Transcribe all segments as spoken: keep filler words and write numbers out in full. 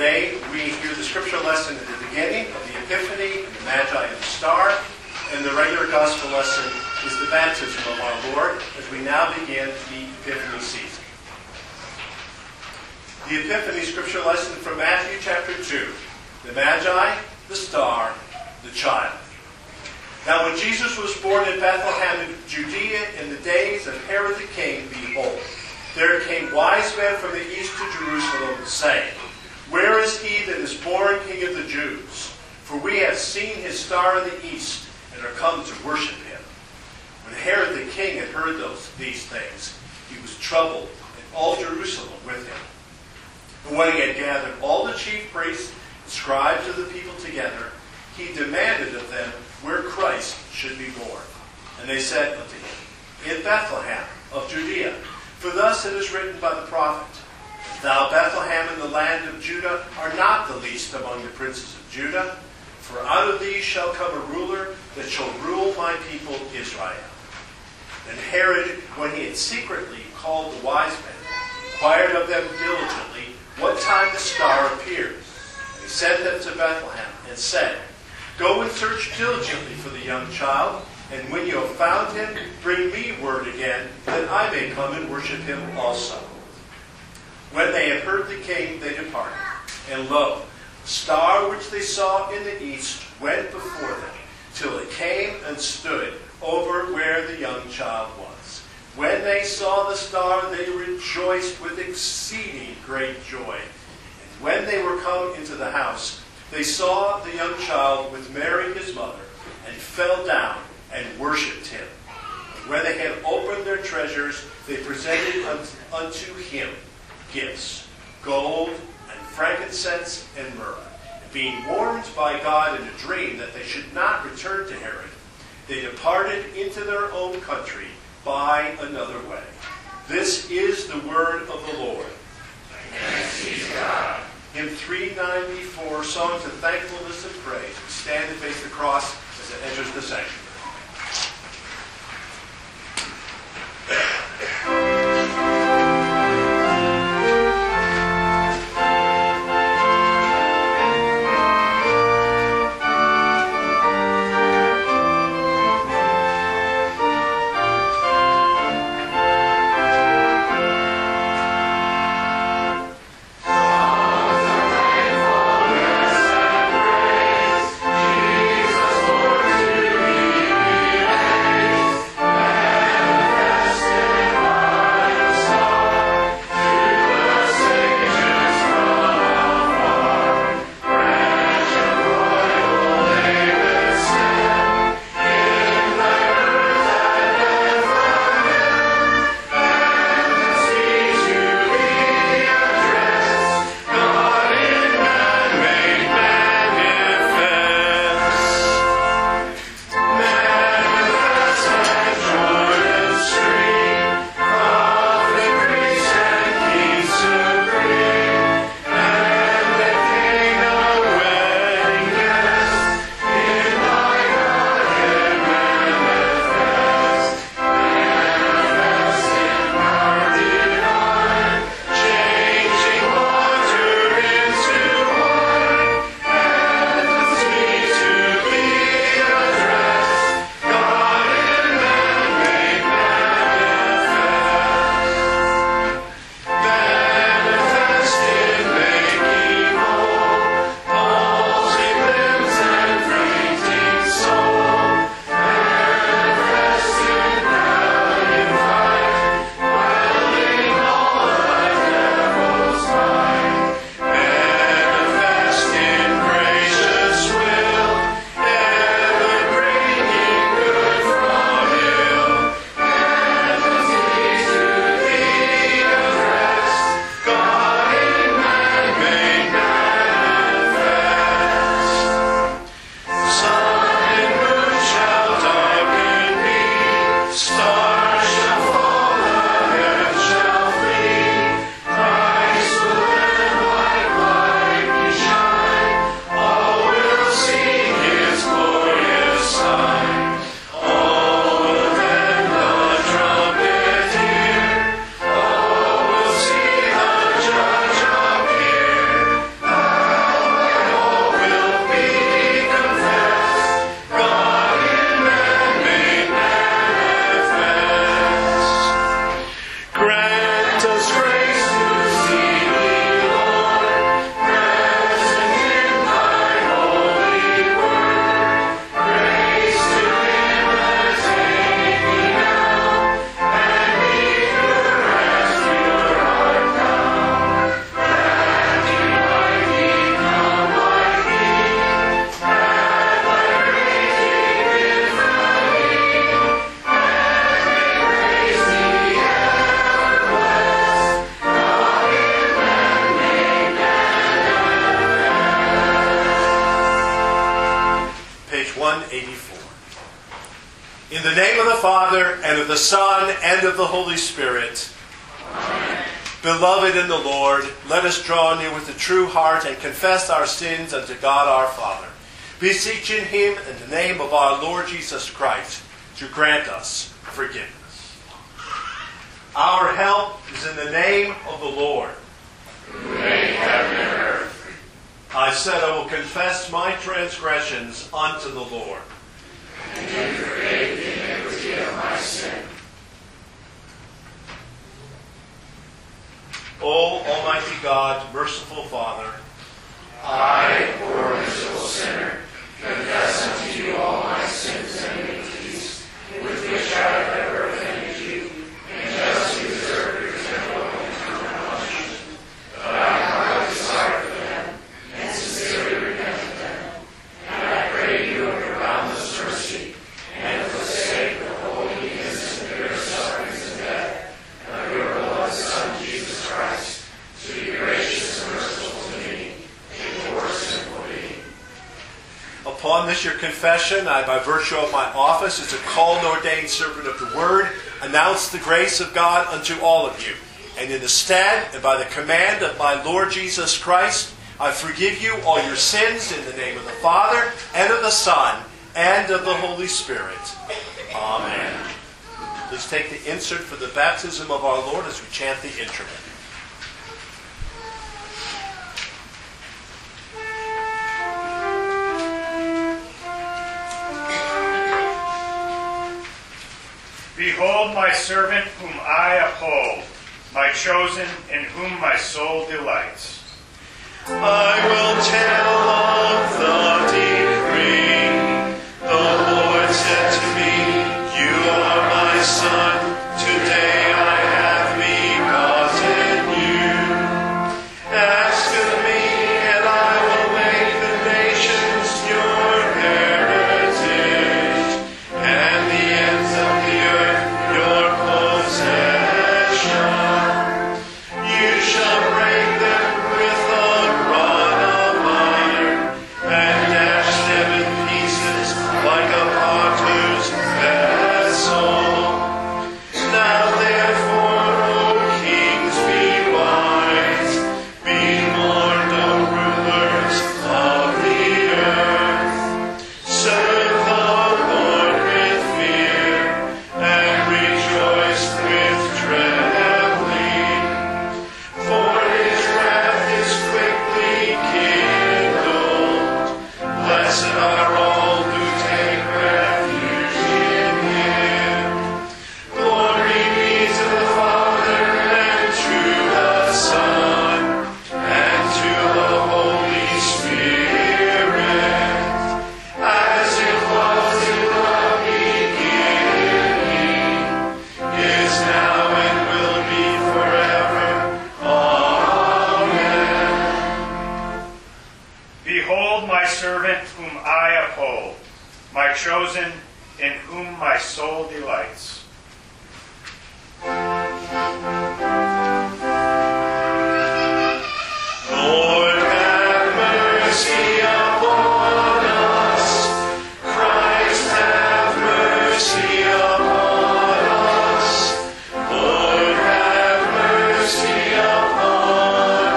Today we hear the scripture lesson at the beginning of the Epiphany, and the Magi and the star, and the regular gospel lesson is the baptism of our Lord as we now begin the Epiphany season. The Epiphany scripture lesson from Matthew chapter two, the Magi, the star, the child. Now when Jesus was born in Bethlehem in Judea in the days of Herod the king, behold, there came wise men from the east to Jerusalem, saying, Where is he that is born King of the Jews? For we have seen his star in the east, and are come to worship him. When Herod the king had heard those these things, he was troubled, and all Jerusalem with him. And when he had gathered all the chief priests and scribes of the people together, he demanded of them where Christ should be born. And they said unto him, In Bethlehem of Judea. For thus it is written by the prophet, Thou, Bethlehem, in the land of Judah, art not the least among the princes of Judah, for out of thee shall come a ruler that shall rule my people Israel. And Herod, when he had secretly called the wise men, inquired of them diligently what time the star appeared. And he sent them to Bethlehem, and said, Go and search diligently for the young child, and when you have found him, bring me word again, that I may come and worship him also. When they had heard the king, they departed. And lo, the star which they saw in the east went before them, till it came and stood over where the young child was. When they saw the star, they rejoiced with exceeding great joy. And when they were come into the house, they saw the young child with Mary his mother, and fell down and worshipped him. And when they had opened their treasures, they presented unto him gifts, gold and frankincense and myrrh. And being warned by God in a dream that they should not return to Herod, they departed into their own country by another way. This is the word of the Lord. Thanks be to God. Hymn three ninety-four, Songs of Thankfulness and Praise. We stand and face the cross as it enters the sanctuary. Jesus, Lord, to thee. one eighty-four. In the name of the Father, and of the Son, and of the Holy Spirit. Amen. Beloved in the Lord, let us draw near with a true heart and confess our sins unto God our Father, beseeching him in the name of our Lord Jesus Christ to grant us forgiveness. Our help is in the name of the Lord, who made heaven and earth. I said, I will confess my transgressions unto the Lord. And you forgave the iniquity of my sin. O Almighty God, merciful Father, I, poor miserable sinner, confess unto you all my sins and iniquities, with which I have ever offended you, and justly deserve your temporal and eternal punishment. But I am not sorry for them, and sincerely repent of them. And I pray you of your boundless mercy, and for the sake of the holy, innocent, pure sufferings and death of your beloved Son, Jesus Christ, to be gracious and merciful to me, a poor sinful being. upon this your confession, I, by virtue of my office as a called and ordained servant of the Word, announce the grace of God unto all of you. And in the stead and by the command of my Lord Jesus Christ, I forgive you all your sins in the name of the Father, and of the Son, and of the Holy Spirit. Amen. Please take the insert for the baptism of our Lord as we chant the introit. Behold my servant whom I uphold, my chosen in whom my soul delights. I will tell of the decree. The Lord said to me, you are my son. Today I have begotten you. Ask of me, and I will make the nations your heritage, and the ends of the earth your possession. You shall break them with a rod of iron, and dash them in pieces like a potter's vessel. Now therefore, O kings, be wise, be warned, O rulers of the earth. Serve the Lord with fear, and rejoice with trembling. For his wrath is quickly kindled. Blessed are all who take refuge in him. Glory be to the Father, and to the Son, and to the Holy Spirit, as it was in the beginning, is now, and will be forever. Amen. Behold my servant whom I uphold, my chosen in whom my soul delights. Lord, have mercy upon us. Christ, have mercy upon us. Lord, have mercy upon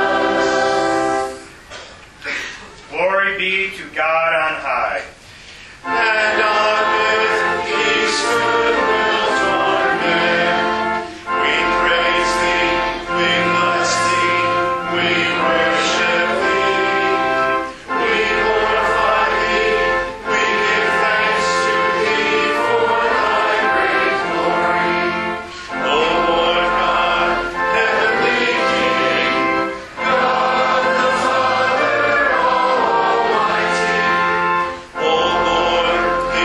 us. Glory be to God on high, And on earth peace, goodwill toward men. We praise thee, we bless thee, we worship thee. We glorify thee, we give thanks to thee for thy great glory. O Lord God, heavenly King, God the Father Almighty, O Lord, the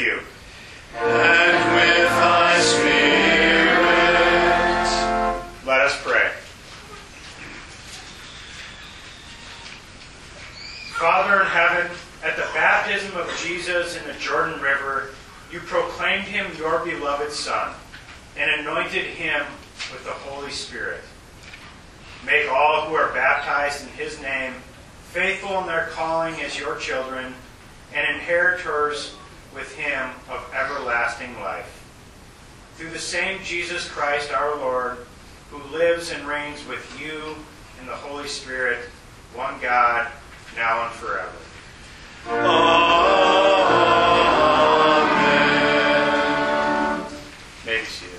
you. And with thy spirit. Let us pray. Father in heaven, at the baptism of Jesus in the Jordan River, you proclaimed him your beloved Son and anointed him with the Holy Spirit. Make all who are baptized in his name faithful in their calling as your children and inheritors with him of everlasting life. Through the same Jesus Christ our Lord, who lives and reigns with you in the Holy Spirit, one God, now and forever. Amen. May be seated.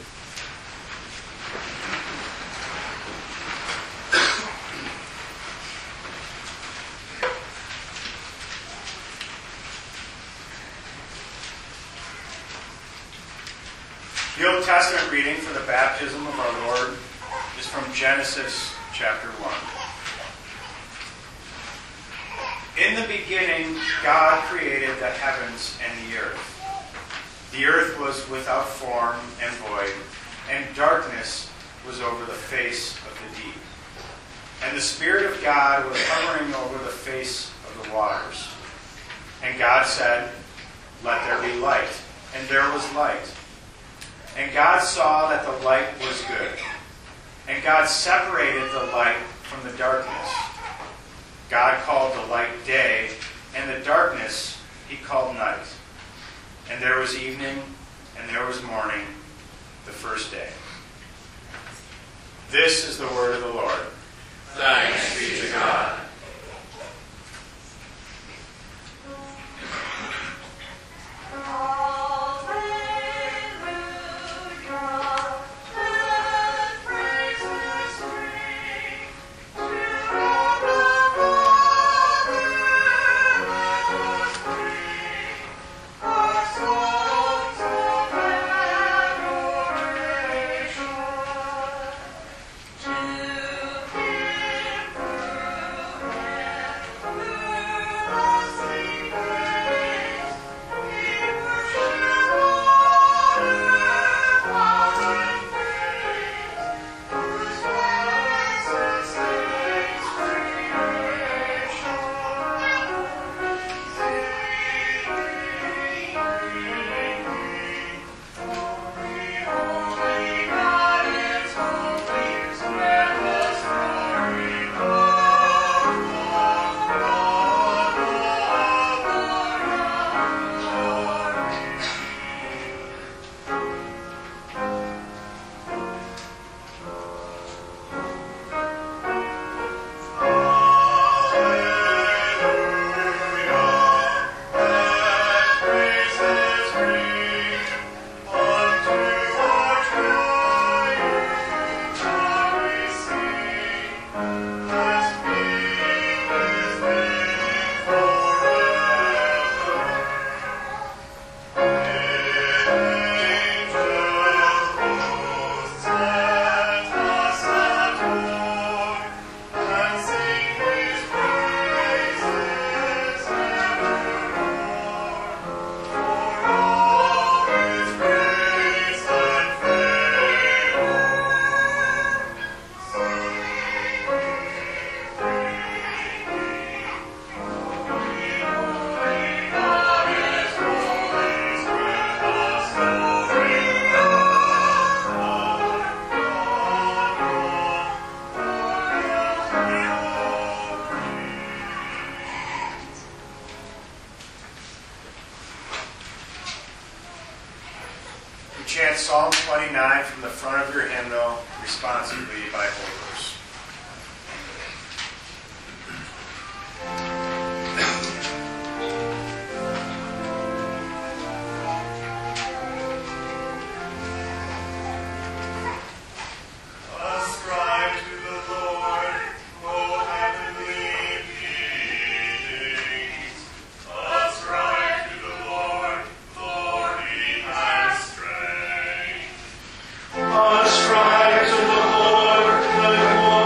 The Old Testament reading for the baptism of our Lord is from Genesis chapter one. In the beginning, God created the heavens and the earth. The earth was without form and void, and darkness was over the face of the deep. And the Spirit of God was hovering over the face of the waters. And God said, "Let there be light." And there was light. And God saw that the light was good. And God separated the light from the darkness. God called the light day, and the darkness he called night. And there was evening, and there was morning, the first day. This is the word of the Lord. Thanks be to God. Chant Psalm twenty-nine from the front of your hymnal, responsively by holders. Ascribe to the Lord, O heavenly beings. Ascribe to the Lord, for he has strength. Ascribe to the Lord the glory.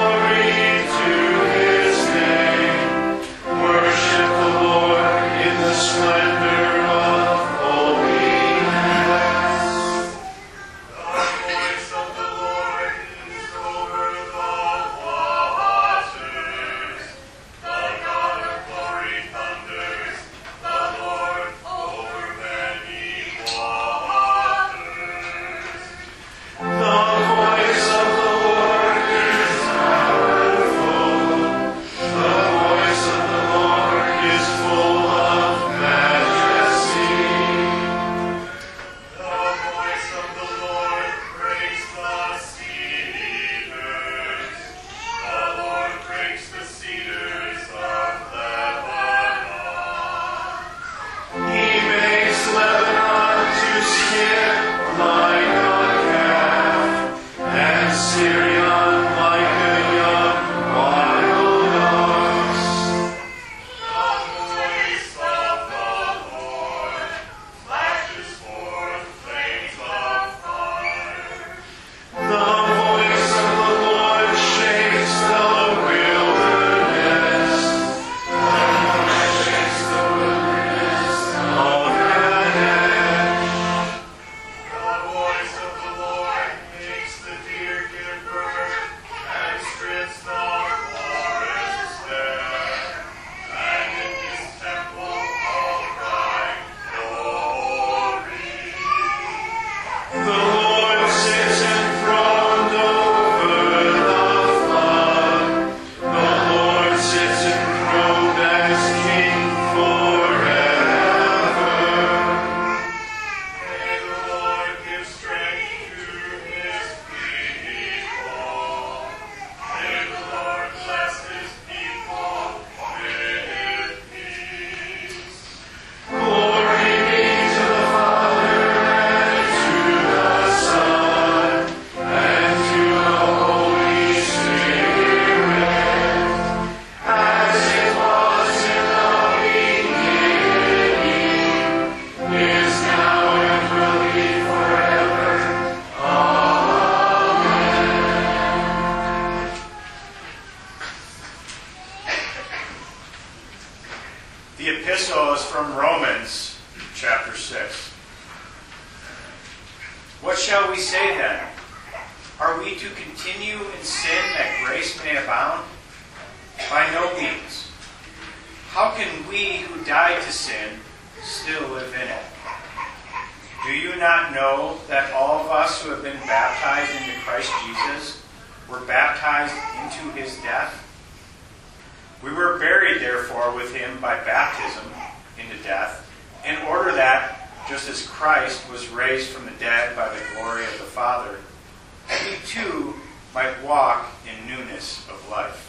shall we say then? Are we to continue in sin that grace may abound? By no means. How can we who died to sin still live in it? Do you not know that all of us who have been baptized into Christ Jesus were baptized into his death? We were buried, therefore, with him by baptism into death, in order that, just as Christ was raised from the dead by the glory of the Father, that we too might walk in newness of life.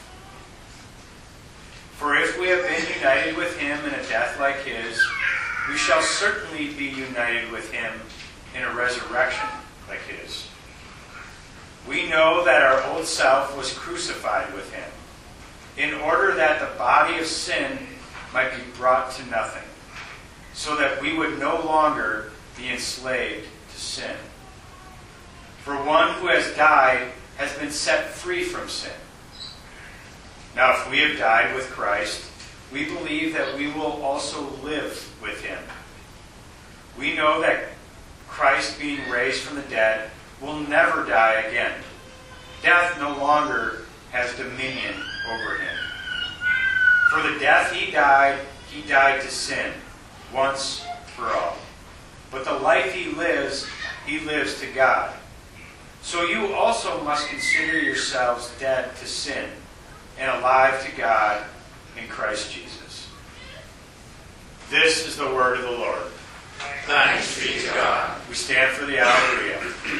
For if we have been united with him in a death like his, we shall certainly be united with him in a resurrection like his. We know that our old self was crucified with him, in order that the body of sin might be brought to nothing, so that we would no longer be enslaved to sin. For one who has died has been set free from sin. Now, if we have died with Christ, we believe that we will also live with him. We know that Christ, being raised from the dead, will never die again. Death no longer has dominion over him. For the death he died, he died to sin, once for all. But the life he lives, he lives to God. So you also must consider yourselves dead to sin, and alive to God in Christ Jesus. This is the word of the Lord. Thanks be to God. We stand for the Alleluia.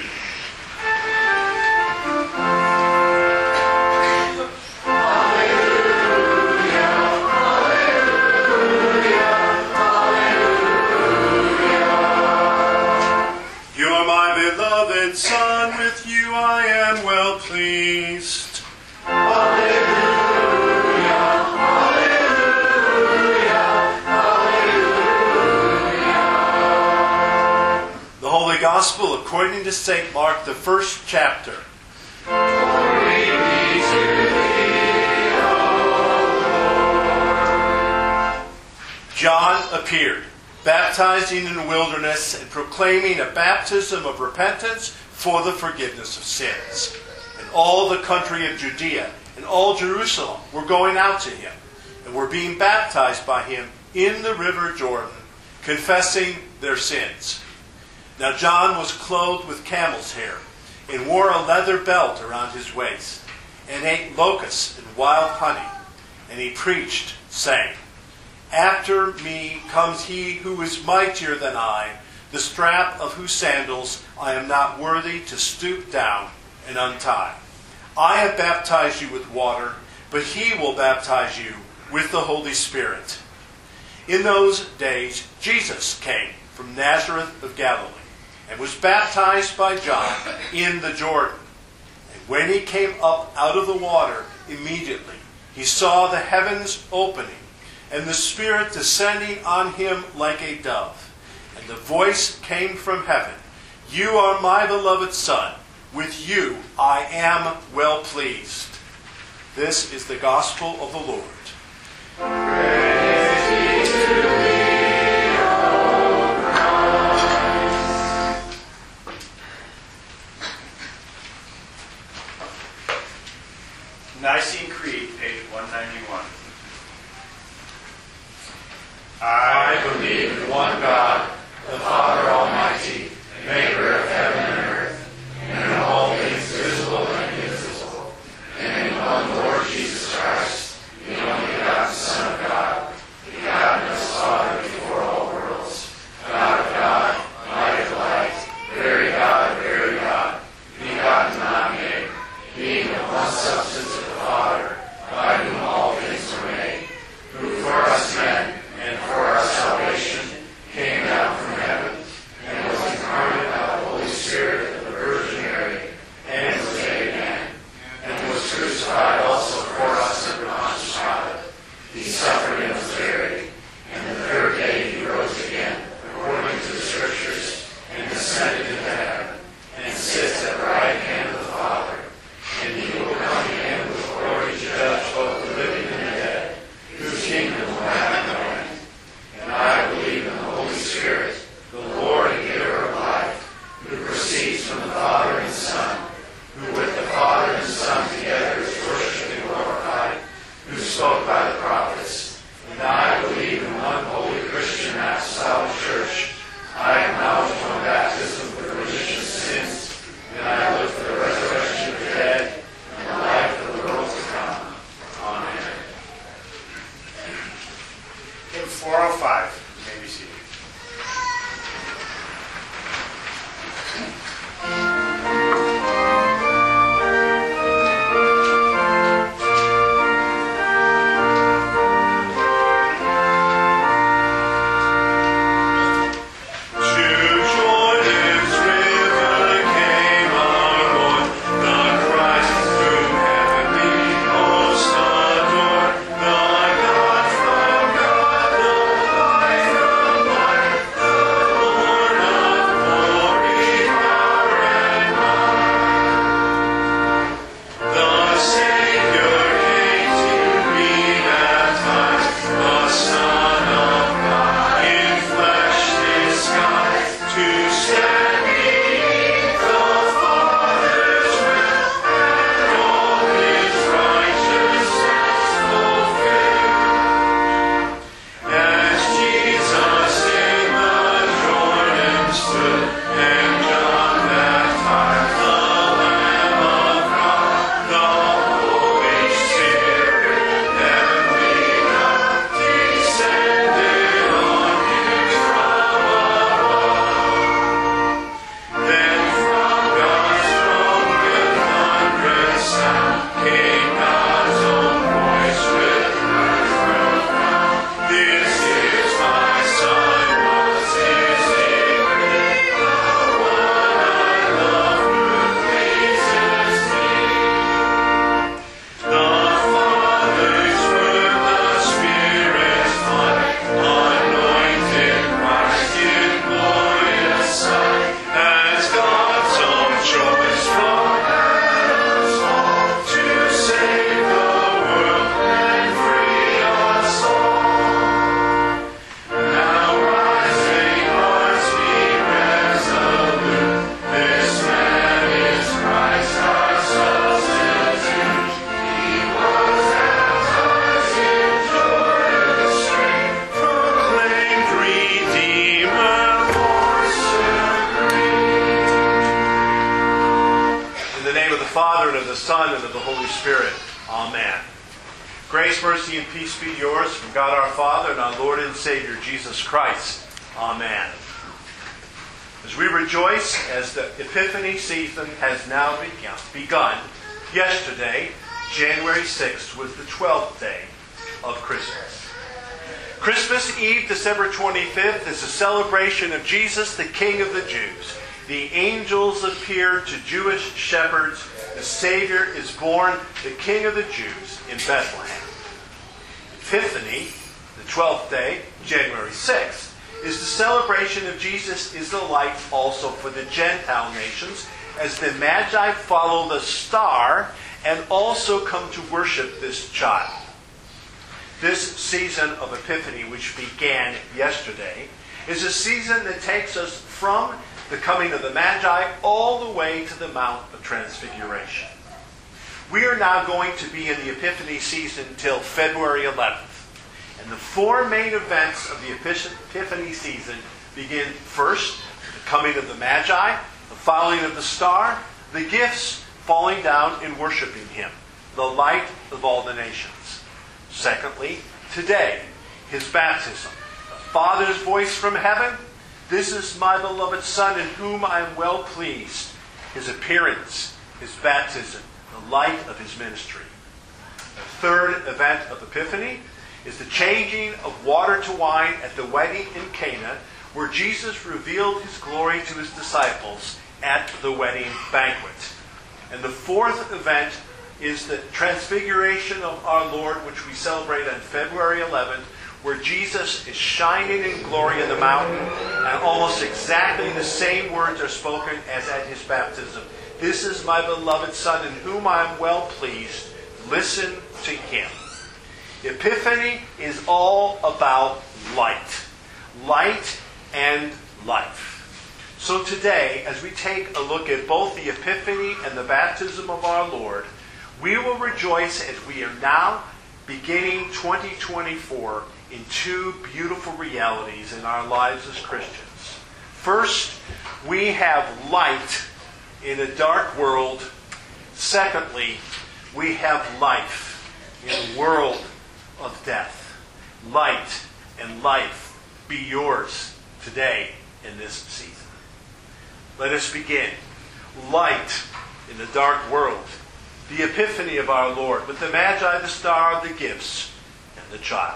You are my beloved Son, with you I am well pleased. Gospel according to Saint Mark, the first chapter. Glory be to thee, O Lord. John appeared, baptizing in the wilderness and proclaiming a baptism of repentance for the forgiveness of sins. And all the country of Judea and all Jerusalem were going out to him and were being baptized by him in the river Jordan, confessing their sins. Now John was clothed with camel's hair, and wore a leather belt around his waist, and ate locusts and wild honey. And he preached, saying, After me comes he who is mightier than I, the strap of whose sandals I am not worthy to stoop down and untie. I have baptized you with water, but he will baptize you with the Holy Spirit. In those days Jesus came from Nazareth of Galilee, and was baptized by John in the Jordan. And when he came up out of the water, immediately he saw the heavens opening, and the Spirit descending on him like a dove. And the voice came from heaven, You are my beloved Son, with you I am well pleased. This is the gospel of the Lord. Praise be to thee, O Christ. Nicene Creed, page one ninety-one. I believe in one God, the Father Almighty, maker of heaven and earth, and in all things visible and invisible, and in one Lord Jesus Christ, the only begotten Son of God, Son, and of the Holy Spirit. Amen. Grace, mercy, and peace be yours from God our Father and our Lord and Savior, Jesus Christ. Amen. As we rejoice as the Epiphany season has now begun, begun yesterday, January sixth, was the twelfth day of Christmas. Christmas Eve, December twenty-fifth, is a celebration of Jesus, the King of the Jews. The angels appeared to Jewish shepherds. The Savior is born, the King of the Jews, in Bethlehem. Epiphany, the twelfth day, January sixth, is the celebration of Jesus is the light also for the Gentile nations, as the Magi follow the star and also come to worship this child. This season of Epiphany, which began yesterday, is a season that takes us from the coming of the Magi all the way to the Mount of Transfiguration. We are now going to be in the Epiphany season till February eleventh. And the four main events of the Epiphany season begin first, the coming of the Magi, the following of the star, the gifts falling down and worshiping Him, the light of all the nations. Secondly, today, His baptism, the Father's voice from heaven, "This is my beloved Son in whom I am well pleased." His appearance, His baptism, the light of His ministry. The third event of Epiphany is the changing of water to wine at the wedding in Cana, where Jesus revealed His glory to His disciples at the wedding banquet. And the fourth event is the transfiguration of our Lord, which we celebrate on February eleventh, where Jesus is shining in glory in the mountain, and almost exactly the same words are spoken as at His baptism. "This is my beloved Son in whom I am well pleased. Listen to Him." Epiphany is all about light. Light and life. So today, as we take a look at both the Epiphany and the baptism of our Lord, we will rejoice as we are now beginning twenty twenty-four in two beautiful realities in our lives as Christians. First, we have light in a dark world. Secondly, we have life in a world of death. Light and life be yours today in this season. Let us begin. Light in the dark world. The Epiphany of our Lord, with the Magi, the star, the gifts, and the child.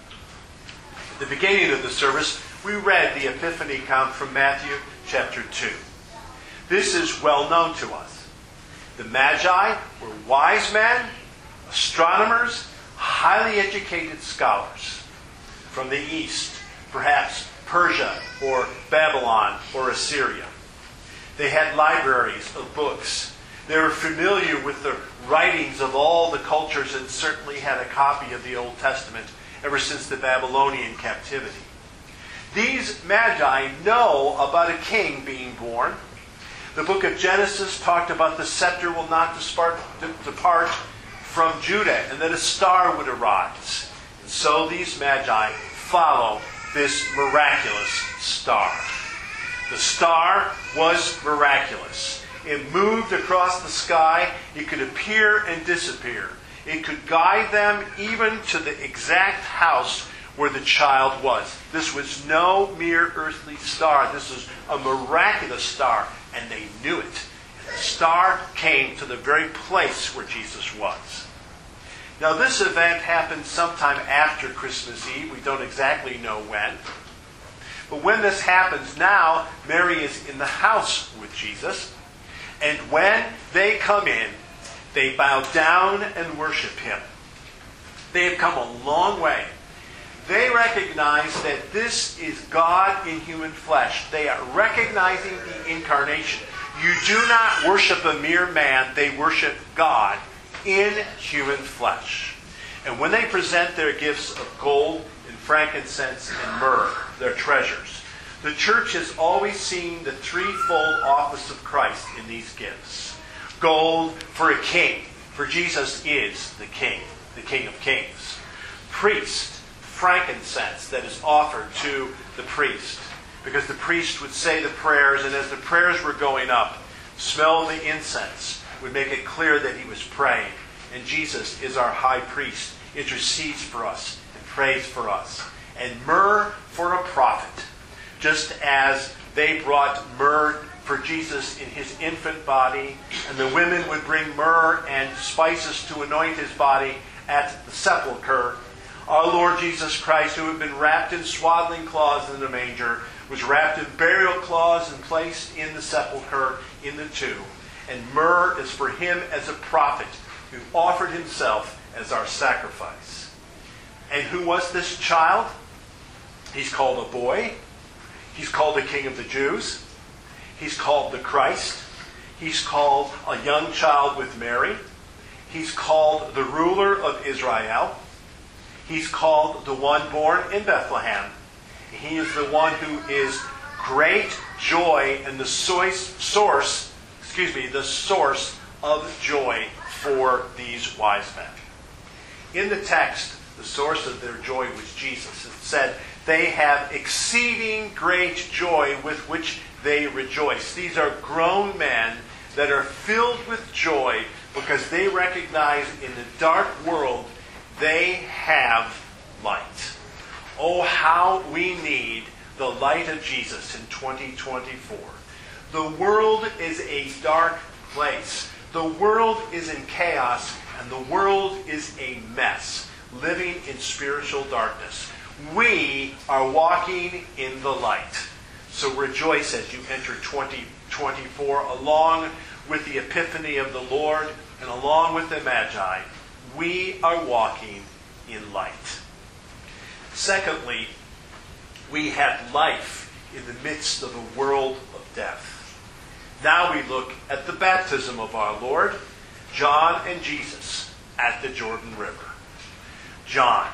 At the beginning of the service, we read the Epiphany account from Matthew chapter two. This is well known to us. The Magi were wise men, astronomers, highly educated scholars from the east, perhaps Persia or Babylon or Assyria. They had libraries of books. They were familiar with the writings of all the cultures and certainly had a copy of the Old Testament ever since the Babylonian captivity. These magi know about a king being born. The book of Genesis talked about the scepter will not depart, depart from Judah, and that a star would arise. And so these magi follow this miraculous star. The star was miraculous. It moved across the sky. It could appear and disappear. It could guide them even to the exact house where the child was. This was no mere earthly star. This was a miraculous star, and they knew it. And the star came to the very place where Jesus was. Now, this event happened sometime after Christmas Eve. We don't exactly know when. But when this happens now, Mary is in the house with Jesus. And when they come in, they bow down and worship him. They have come a long way. They recognize that this is God in human flesh. They are recognizing the incarnation. You do not worship a mere man. They worship God in human flesh. And when they present their gifts of gold and frankincense and myrrh, their treasures, the church has always seen the threefold office of Christ in these gifts. Gold for a king, for Jesus is the king, the King of Kings. Priest, frankincense that is offered to the priest, because the priest would say the prayers, and as the prayers were going up, smell of the incense would make it clear that he was praying. And Jesus is our high priest, intercedes for us and prays for us. And myrrh for a prophet, just as they brought myrrh for Jesus in his infant body, and the women would bring myrrh and spices to anoint his body at the sepulchre. Our Lord Jesus Christ, who had been wrapped in swaddling cloths in the manger, was wrapped in burial cloths and placed in the sepulchre in the tomb. And myrrh is for him as a prophet who offered himself as our sacrifice. And who was this child? He's called a boy. He's called the King of the Jews. He's called the Christ. He's called a young child with Mary. He's called the ruler of Israel. He's called the one born in Bethlehem. He is the one who is great joy and the source, excuse me, the source of joy for these wise men. In the text, the source of their joy was Jesus. It said, they have exceeding great joy with which they rejoice. These are grown men that are filled with joy because they recognize in the dark world they have light. Oh, how we need the light of Jesus in twenty twenty-four. The world is a dark place. The world is in chaos, and the world is a mess, living in spiritual darkness. We are walking in the light. So rejoice as you enter twenty twenty-four, along with the epiphany of the Lord and along with the Magi. We are walking in light. Secondly, we have life in the midst of a world of death. Now we look at the baptism of our Lord, John and Jesus, at the Jordan River. John.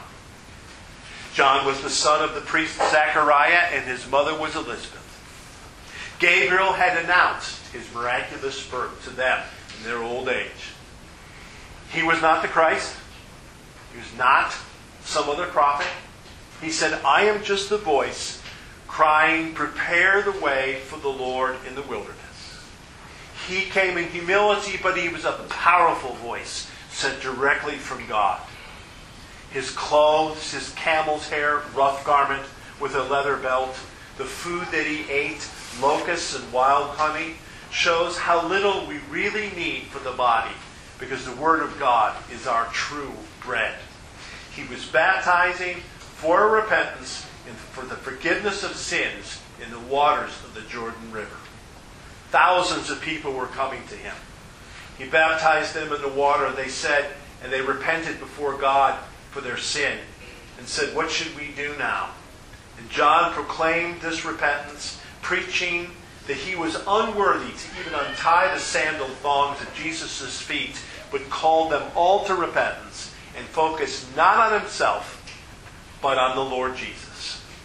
John was the son of the priest Zechariah, and his mother was Elizabeth. Gabriel had announced his miraculous birth to them in their old age. He was not the Christ. He was not some other prophet. He said, I am just the voice crying, prepare the way for the Lord in the wilderness. He came in humility, but he was a powerful voice sent directly from God. His clothes, his camel's hair, rough garment with a leather belt, the food that he ate, locusts and wild honey, shows how little we really need for the body, because the Word of God is our true bread. He was baptizing for repentance and for the forgiveness of sins in the waters of the Jordan River. Thousands of people were coming to him. He baptized them in the water, they said, and they repented before God for their sin and said, what should we do now? And John proclaimed this repentance, preaching that he was unworthy to even untie the sandal thongs at Jesus' feet, but called them all to repentance and focused not on himself, but on the Lord Jesus.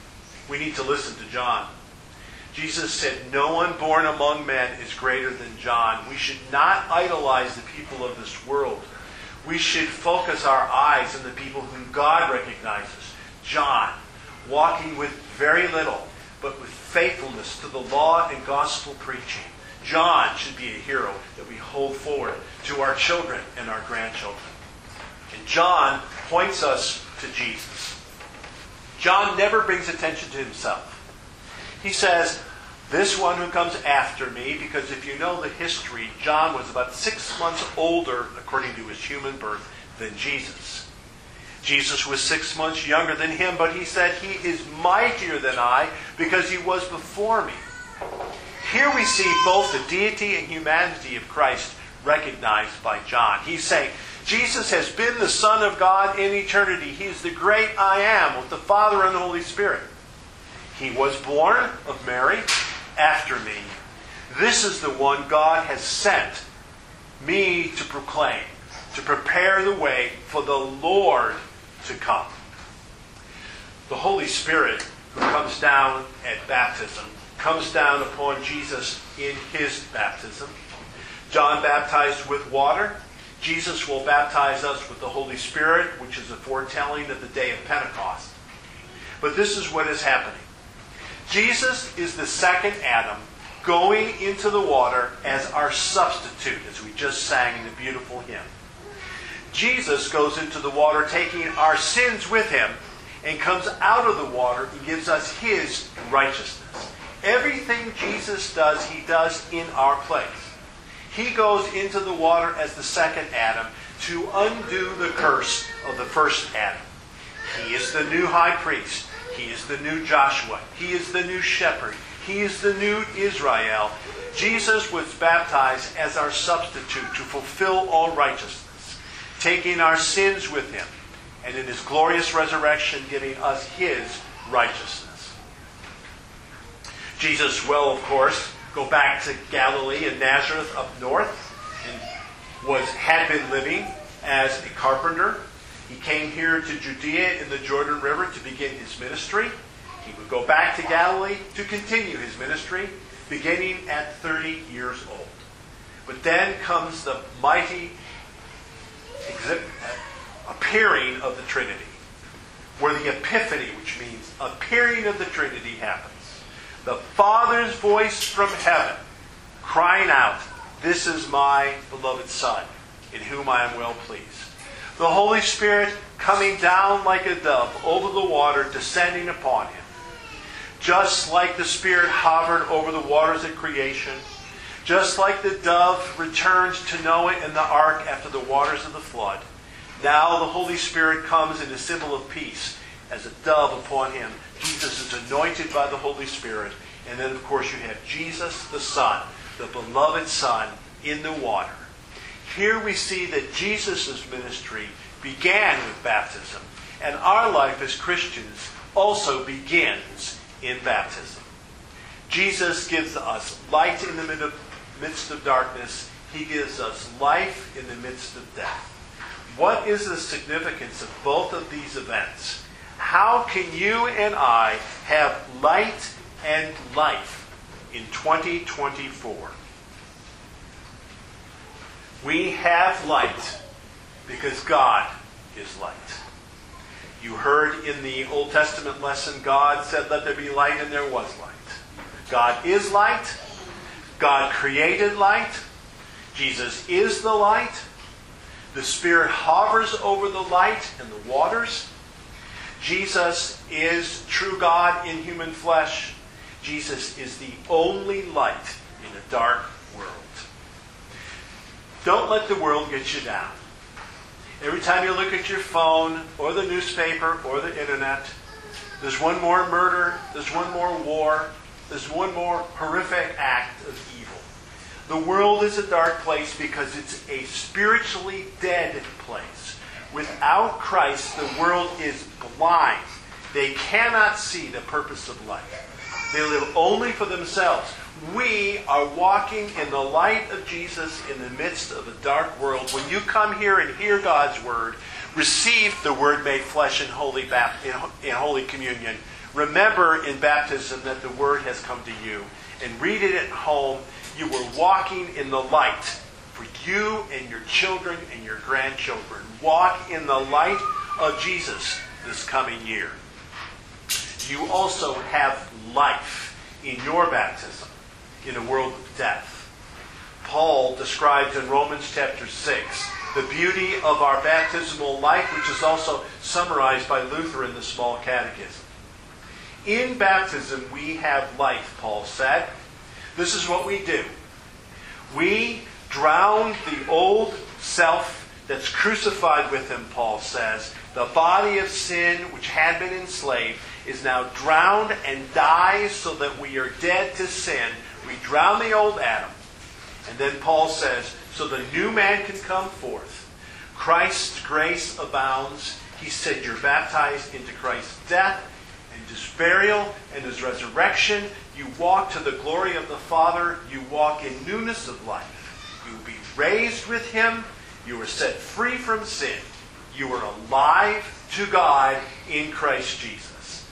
we need to listen to John. Jesus said, no one born among men is greater than John. We should not idolize the people of this world. We should focus our eyes on the people whom God recognizes. John, walking with very little, but with faithfulness to the law and gospel preaching. John should be a hero that we hold forward to our children and our grandchildren. And John points us to Jesus. John never brings attention to himself. He says, this one who comes after me, because if you know the history, John was about six months older, according to his human birth, than Jesus. Jesus was six months younger than him, but he said he is mightier than I because he was before me. Here we see both the deity and humanity of Christ recognized by John. He's saying, Jesus has been the Son of God in eternity. He is the great I am with the Father and the Holy Spirit. He was born of Mary after me. This is the one God has sent me to proclaim, to prepare the way for the Lord to come. The Holy Spirit, who comes down at baptism, comes down upon Jesus in his baptism. John baptized with water. Jesus will baptize us with the Holy Spirit, which is a foretelling of the day of Pentecost. But this is what is happening. Jesus is the second Adam going into the water as our substitute, as we just sang in the beautiful hymn. Jesus goes into the water taking our sins with him and comes out of the water and gives us his righteousness. Everything Jesus does, he does in our place. He goes into the water as the second Adam to undo the curse of the first Adam. He is the new high priest. He is the new Joshua. He is the new shepherd. He is the new Israel. Jesus was baptized as our substitute to fulfill all righteousness, taking our sins with him, and in his glorious resurrection giving us his righteousness. Jesus will, of course, go back to Galilee and Nazareth up north, and was had been living as a carpenter. He came here to Judea in the Jordan River to begin his ministry. He would go back to Galilee to continue his ministry, beginning at thirty years old. But then comes the mighty exhibit, uh, appearing of the Trinity, where the Epiphany, which means appearing of the Trinity, happens. The Father's voice from heaven, crying out, "This is my beloved Son, in whom I am well pleased." The Holy Spirit coming down like a dove over the water, descending upon him. Just like the Spirit hovered over the waters at creation, just like the dove returned to Noah in the ark after the waters of the flood, now the Holy Spirit comes in a symbol of peace as a dove upon him. Jesus is anointed by the Holy Spirit. And then, of course, you have Jesus the Son, the beloved Son, in the water. Here we see that Jesus' ministry began with baptism. And our life as Christians also begins in baptism. Jesus gives us light in the midst of darkness. He gives us life in the midst of death. What is the significance of both of these events? How can you and I have light and life in twenty twenty-four? We have light because God is light. You heard in the Old Testament lesson, God said, "Let there be light," and there was light. God is light. God created light. Jesus is the light. The Spirit hovers over the light and the waters. Jesus is true God in human flesh. Jesus is the only light in a dark world. Don't let the world get you down. Every time you look at your phone or the newspaper or the internet, there's one more murder, there's one more war, there's one more horrific act of evil. The world is a dark place because it's a spiritually dead place. Without Christ, the world is blind. They cannot see the purpose of life. They live only for themselves. We are walking in the light of Jesus in the midst of a dark world. When you come here and hear God's Word, receive the Word made flesh in Holy, Bap- in Holy Communion, Remember in baptism that the word has come to you, and read it at home. You were walking in the light for you and your children and your grandchildren. Walk in the light of Jesus this coming year. You also have life in your baptism in a world of death. Paul describes in Romans chapter six the beauty of our baptismal life, which is also summarized by Luther in the Small Catechism. In baptism we have life, Paul said. This is what we do. We drown the old self that's crucified with him, Paul says. The body of sin, which had been enslaved, is now drowned and dies so that we are dead to sin. We drown the old Adam. And then Paul says, so the new man can come forth. Christ's grace abounds. He said you're baptized into Christ's death and his burial and his resurrection. You walk to the glory of the Father. You walk in newness of life. You will be raised with him. You are set free from sin. You are alive to God in Christ Jesus.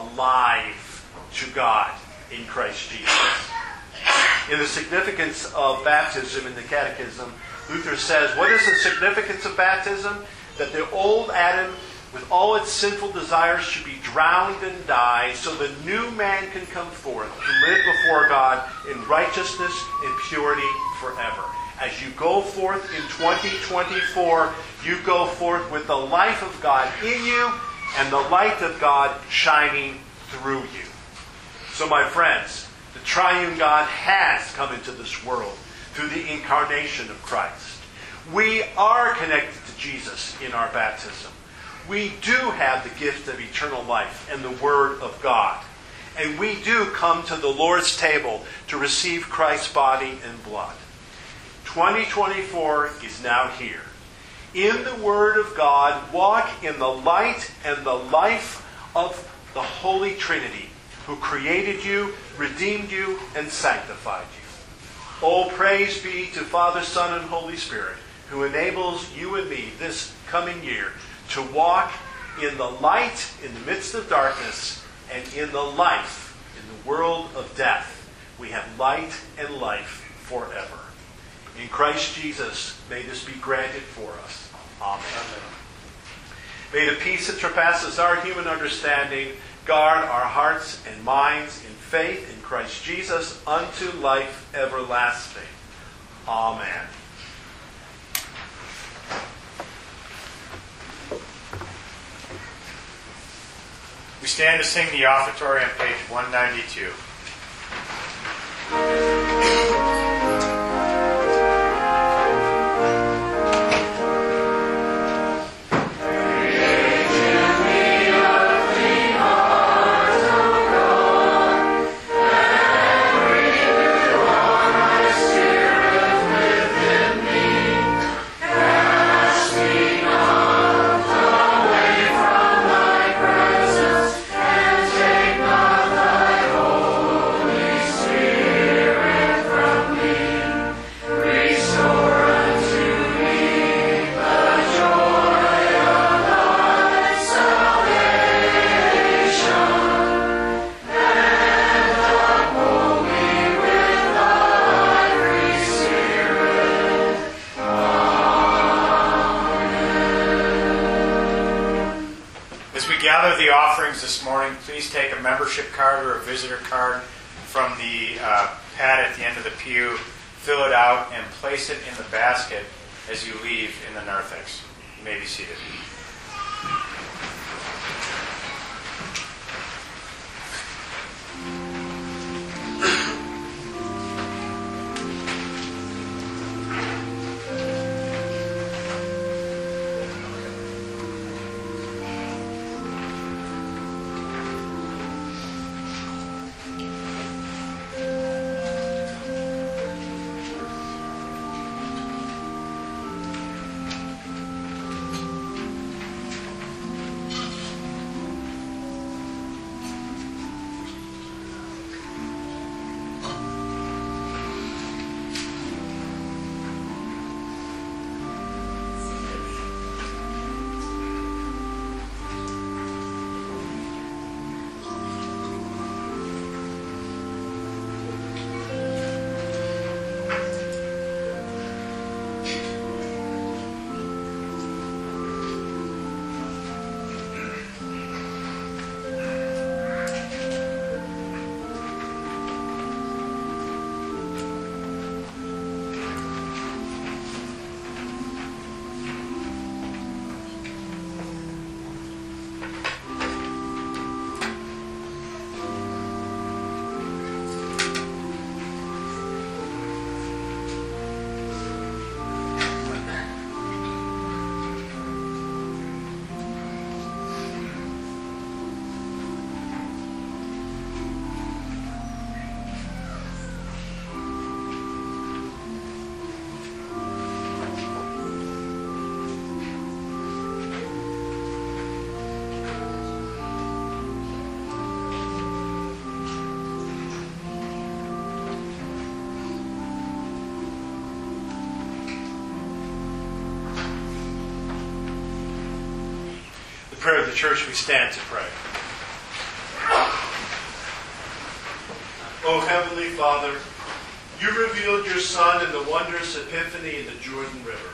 Alive to God in Christ Jesus. In the significance of baptism in the Catechism, Luther says, what is the significance of baptism? That the old Adam, with all its sinful desires, should be drowned and die, so the new man can come forth to live before God in righteousness and purity forever. As you go forth in twenty twenty-four, you go forth with the life of God in you and the light of God shining through you. So my friends, the triune God has come into this world through the incarnation of Christ. We are connected to Jesus in our baptism. We do have the gift of eternal life and the Word of God. And we do come to the Lord's table to receive Christ's body and blood. twenty twenty-four is now here. In the Word of God, walk in the light and the life of the Holy Trinity, who created you, redeemed you, and sanctified you. All praise be to Father, Son, and Holy Spirit, who enables you and me this coming year to walk in the light in the midst of darkness and in the life in the world of death. We have light and life forever. In Christ Jesus, may this be granted for us. Amen. May the peace that surpasses our human understanding guard our hearts and minds in faith in Christ Jesus unto life everlasting. Amen. We stand to sing the offertory on page one ninety-two. This morning, please take a membership card or a visitor card from the uh, pad at the end of the pew, fill it out, and place it in the basket as you leave in the narthex. You may be seated. prayer of the church, we stand to pray. O Heavenly Father, you revealed your Son in the wondrous Epiphany in the Jordan River.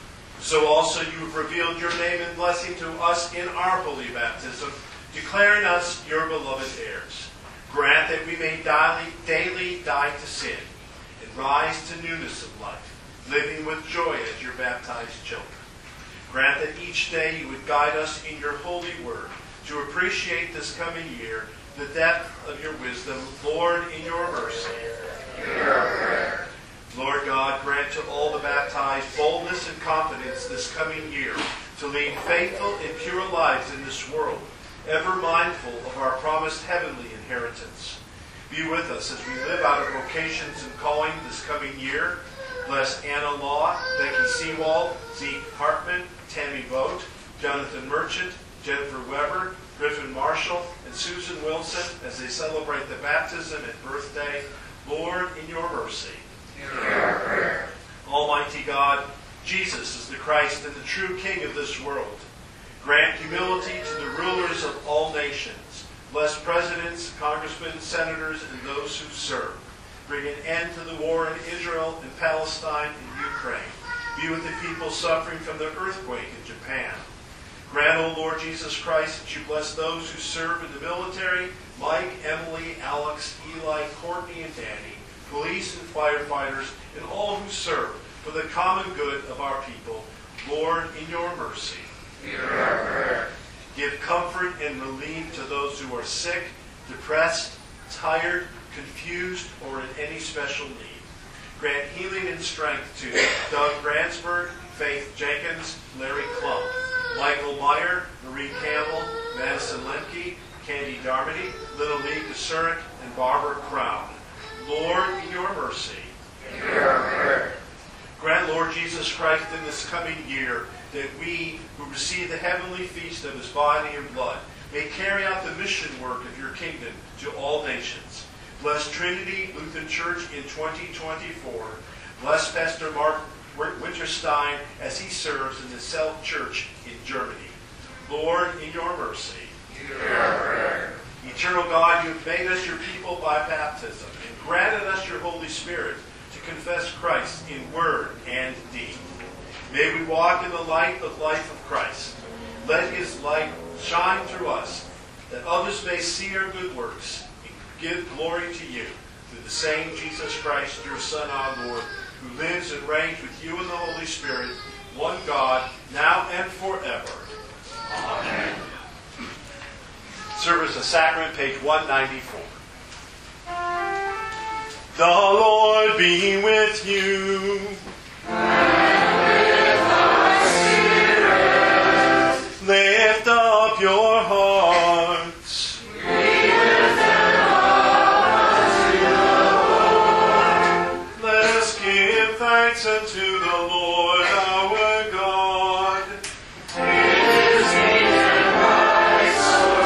So also you have revealed your name and blessing to us in our holy baptism, declaring us your beloved heirs. Grant that we may daily, daily die to sin and rise to newness of life, living with joy as your baptized children. Grant that each day you would guide us in your holy word to appreciate this coming year the depth of your wisdom, Lord, in your mercy. Hear our prayer. Lord God, grant to all the baptized boldness and confidence this coming year to lead faithful and pure lives in this world, ever mindful of our promised heavenly inheritance. Be with us as we live out our vocations and calling this coming year. Bless Anna Law, Becky Seawald, Zeke Hartman, Tammy Vogt, Jonathan Merchant, Jennifer Weber, Griffin Marshall, and Susan Wilson as they celebrate the baptism and birthday. Lord, in your mercy. Hear our prayer. Almighty God, Jesus is the Christ and the true King of this world. Grant humility to the rulers of all nations. Bless presidents, congressmen, senators, and those who serve. Bring an end to the war in Israel and Palestine and Ukraine. Be with the people suffering from the earthquake in Japan. Grant, O Lord Jesus Christ, that you bless those who serve in the military, Mike, Emily, Alex, Eli, Courtney, and Danny, police and firefighters, and all who serve for the common good of our people. Lord, in your mercy. Hear our prayer. Give comfort and relief to those who are sick, depressed, tired, confused, or in any special need. Grant healing and strength to Doug Bransberg, Faith Jenkins, Larry Klump, Michael Meyer, Marie Campbell, Madison Lemke, Candy Darmody, Little Lee Gasurik, and Barbara Crown. Lord, in your mercy. Hear our prayer. Grant, Lord Jesus Christ, in this coming year, that we who receive the heavenly feast of his body and blood may carry out the mission work of your kingdom to all nations. Bless Trinity Lutheran Church in twenty twenty-four. Bless Pastor Mark Winterstein as he serves in the South Church in Germany. Lord, in your mercy. Hear our prayer. Eternal God, you have made us your people by baptism and granted us your Holy Spirit to confess Christ in word and deed. May we walk in the light of life of Christ. Let his light shine through us, that others may see our good works and give glory to you through the same Jesus Christ, your Son, our Lord, who lives and reigns with you in the Holy Spirit, one God, now and forever. Amen. Service of Sacrament, page one ninety-four. The Lord be with you. And with our spirit. Lift up your hearts. We lift them up unto the Lord. Let us give thanks unto the Lord our God. It is meet and right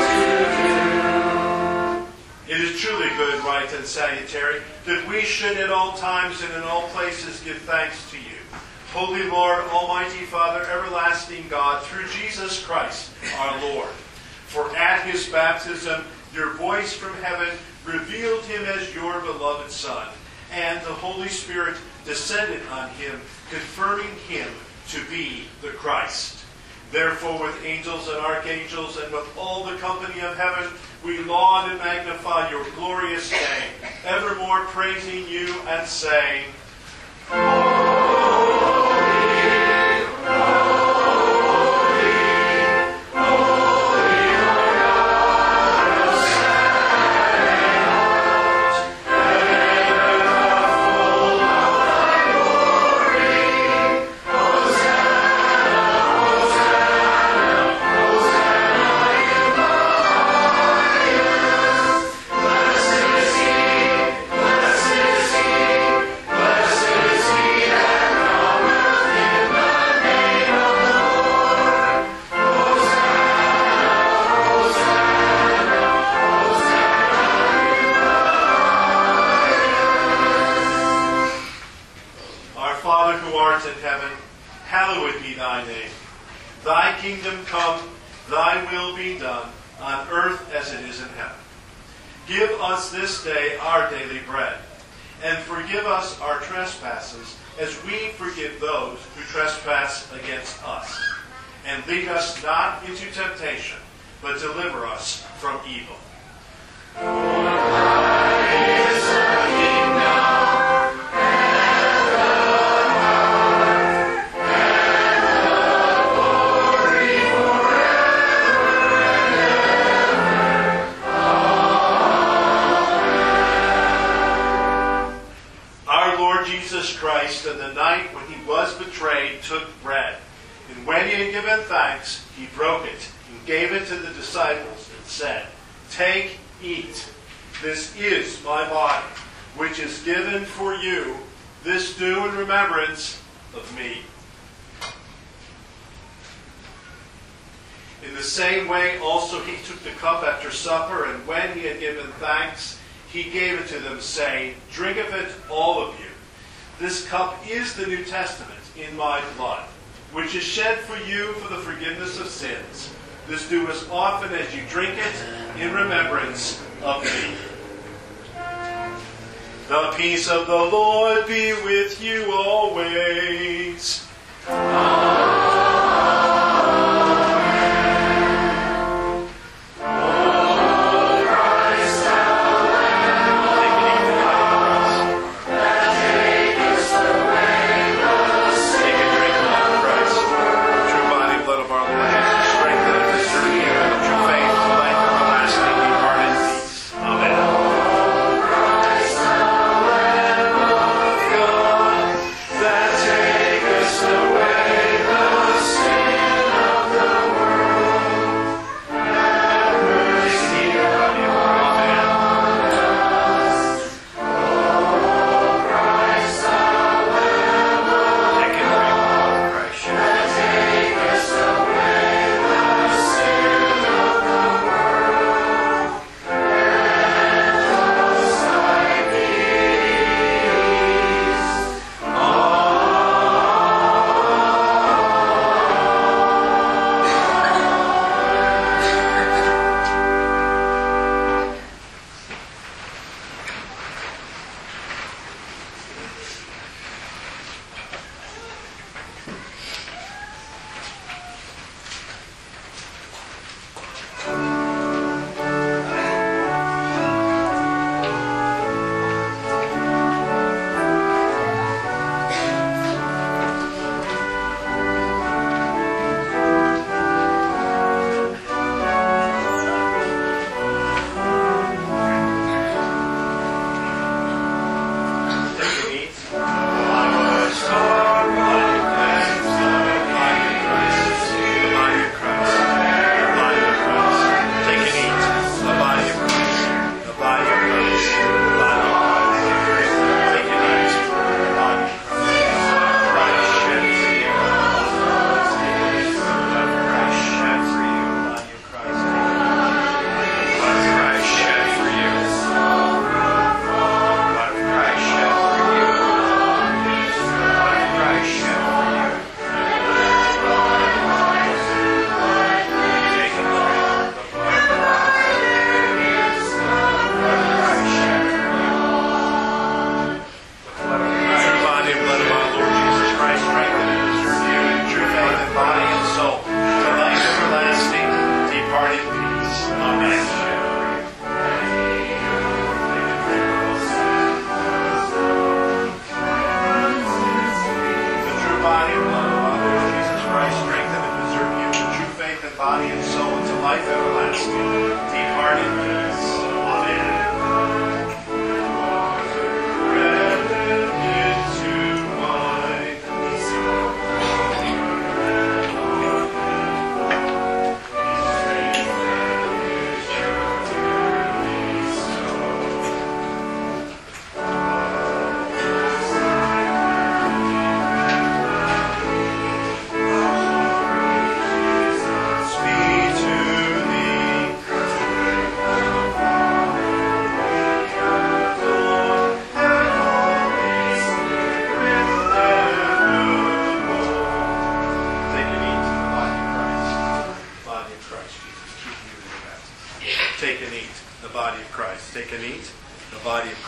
so to do. It is truly good, right, and salutary that we should at all times and in all places give thanks to you, Holy Lord, Almighty Father, everlasting God, through Jesus Christ our Lord. For at his baptism your voice from heaven revealed him as your beloved Son, and the Holy Spirit descended on him, confirming him to be the Christ. Therefore, with angels and archangels and with all the company of heaven, we laud and magnify your glorious name, evermore praising you and saying, Thy will be done on earth as it is in heaven. Give us this day our daily bread, and forgive us our trespasses as we forgive those who trespass against us. And lead us not into temptation, but deliver us from evil. Jesus Christ, on the night when he was betrayed, took bread. And when he had given thanks, he broke it and gave it to the disciples and said, Take, eat. This is my body, which is given for you. This do in remembrance of me. In the same way also he took the cup after supper, and when he had given thanks, he gave it to them, saying, Drink of it, all of you. This cup is the New Testament in my blood, which is shed for you for the forgiveness of sins. This do as often as you drink it in remembrance of me. The peace of the Lord be with you always.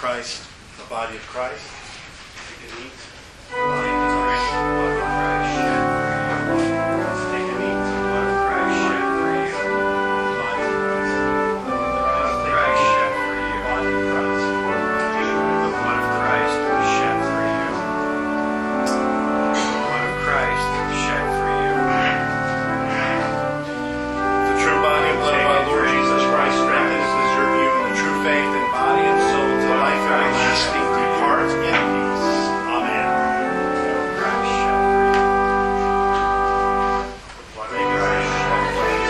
Christ, the body of Christ. Take and eat. The body of Christ. Take and eat. The blood of Christ shed for you. The body of Christ. The blood of Christ shed for you. The body of Christ. The blood of Christ was shed for you. The blood of Christ shed for you. The true body and blood of our Lord Jesus Christ strengthen and preserve you in the true faith and body and soul to life everlasting. Depart in peace. Amen. Christ shed for you. The blood of Christ shed for you.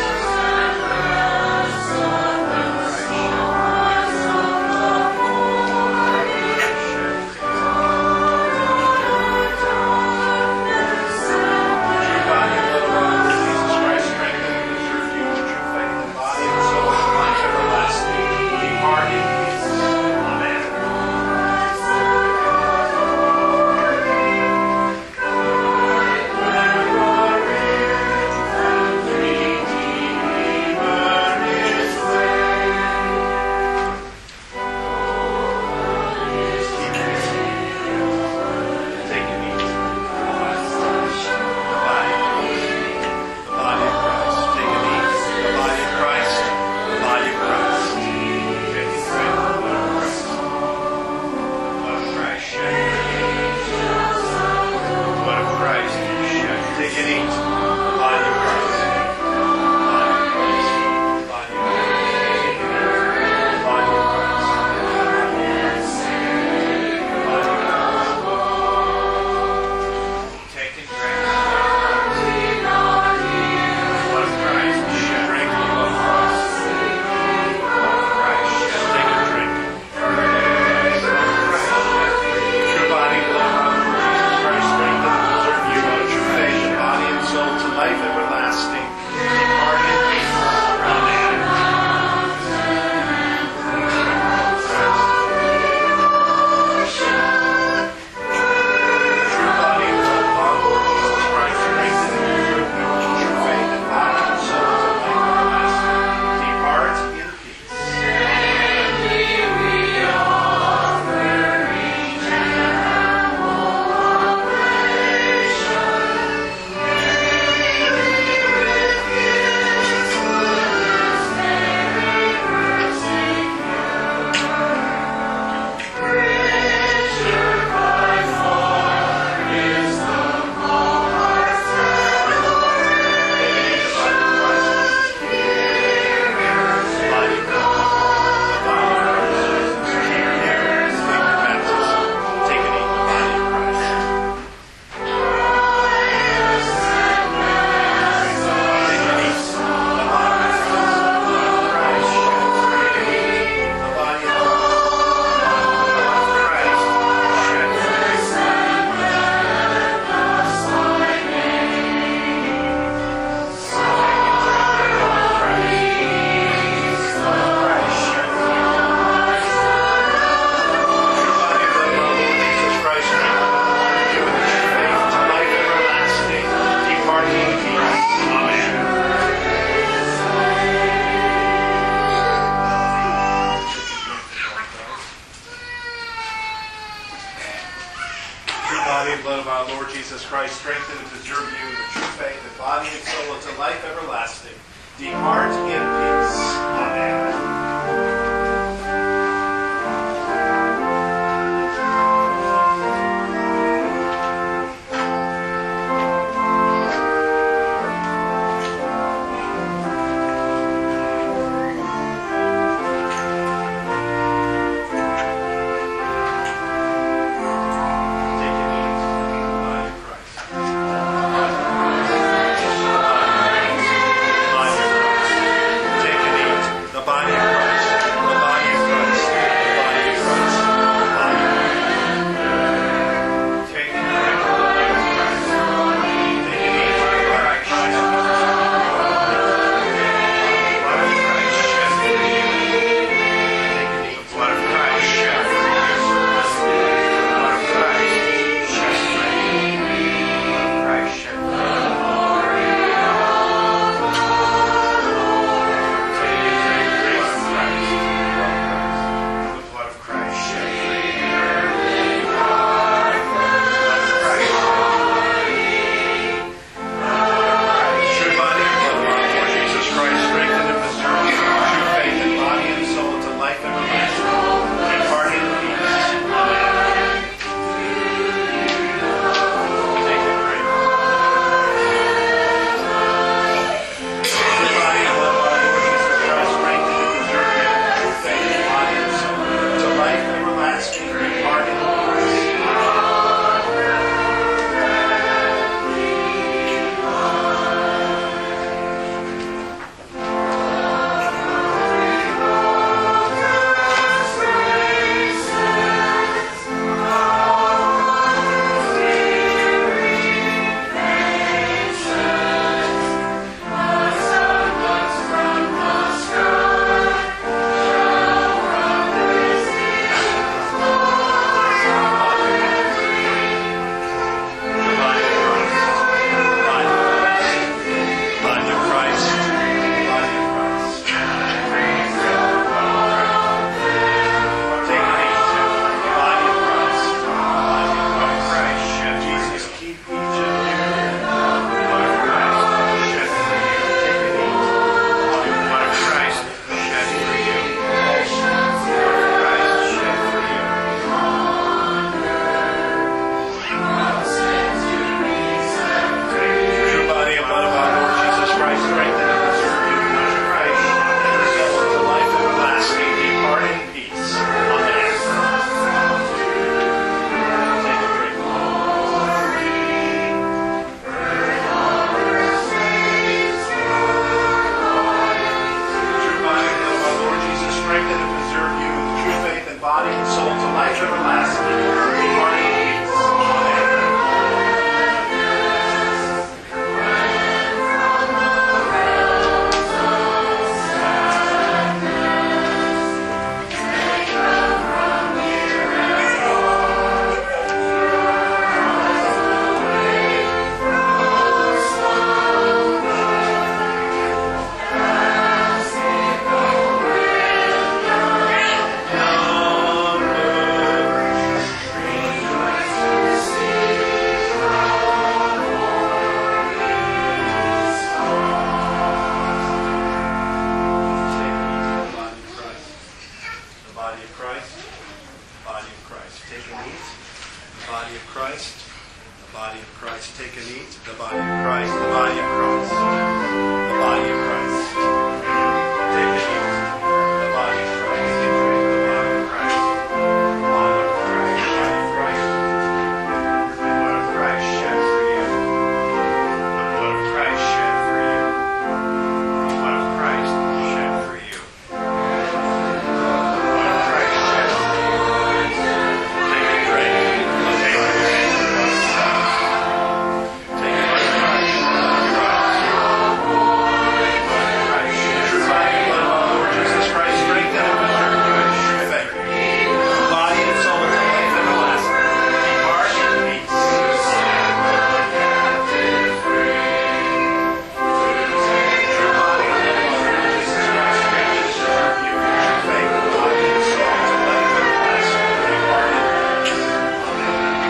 Body Christ. The body of Christ. Take and eat. The body of Christ. The body of Christ. The body of Christ. Take and eat. The body of Christ. The body of Christ. The body of Christ. The blood of Christ shed for you. The blood of Christ shed for you. The blood of Christ shed for you. The blood of Christ shed for you. Take and drink. Take and drink. Take and drink. True body and blood of our Lord Jesus Christ, strengthen and preserve you in true faith. Body and soul and life everlasting. Depart in peace. True body and blood of our Lord Jesus Christ, strengthen and preserve you in true faith. Body and soul and life everlasting. Depart in peace.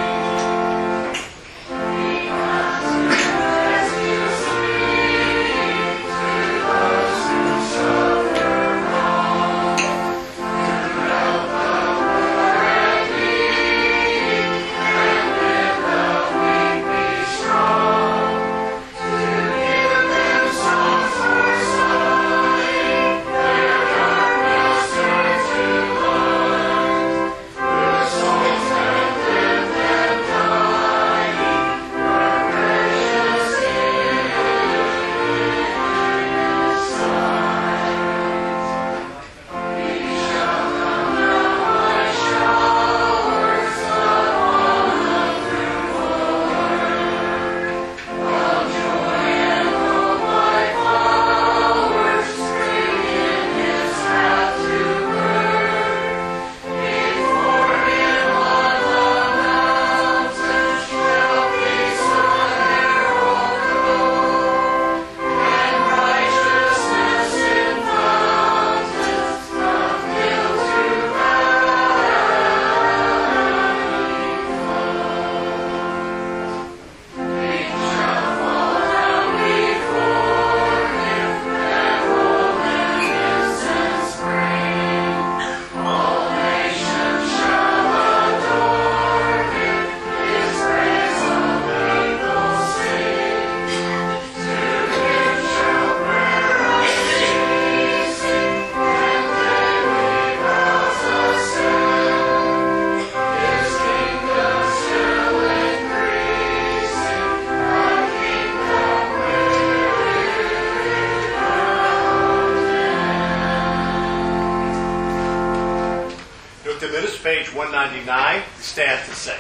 Page one ninety-nine, stand to sing.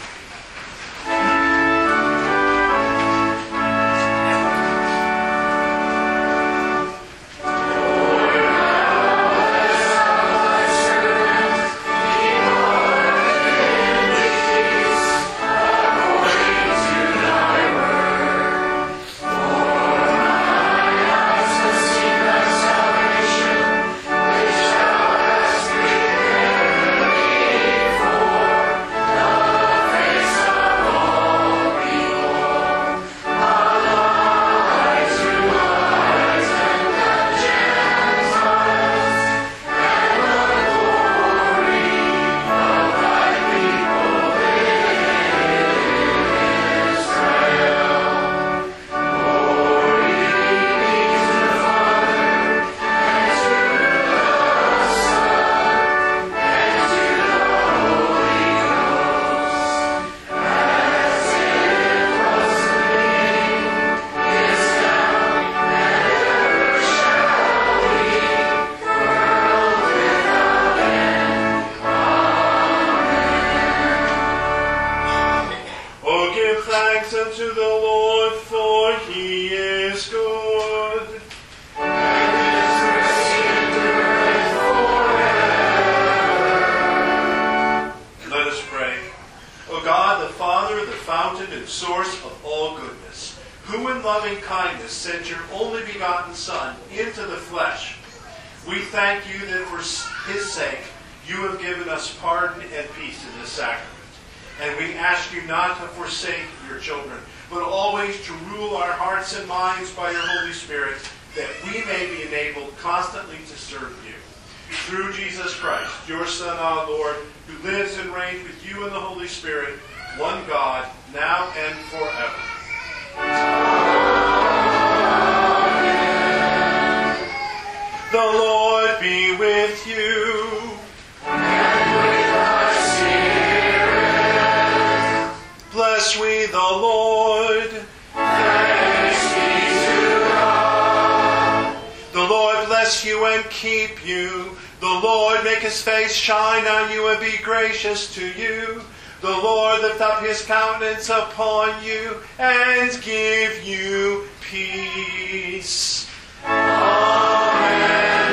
Unto the Lord, for he is good. And his mercy endureth forever. Let us pray. O God, the Father, the fountain and source of all goodness, who in loving kindness sent your only begotten Son into the flesh, we thank you that for his sake you have given us pardon and peace in this sacrament. And we ask you not to forsake your children, but always to rule our hearts and minds by your Holy Spirit, that we may be enabled constantly to serve you. Through Jesus Christ, your Son, our Lord, who lives and reigns with you in the Holy Spirit, one God, now and forever. The Lord be with you. And with thy spirit. Bless we the Lord. Thanks be to God. The Lord bless you and keep you. The Lord make his face shine on you and be gracious to you. The Lord lift up his countenance upon you and give you peace. Amen.